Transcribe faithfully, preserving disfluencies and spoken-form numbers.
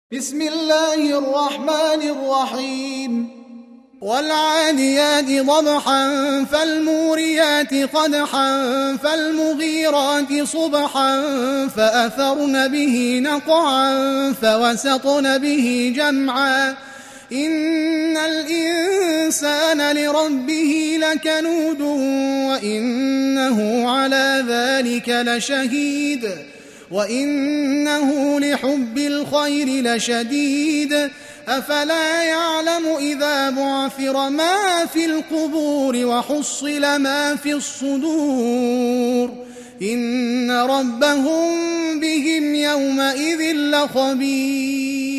بسم الله الرحمن الرحيم والعاديات ضبحا فالموريات قدحا فالمغيرات صبحا فأثرن به نقعا فوسطن به جمعا إن الإنسان لربه لكنود وإنه على ذلك لشهيد وإنه لحب الخير لشديد أفلا يعلم إذا بعثر ما في القبور وحصل ما في الصدور إن ربهم بهم يومئذ لخبير.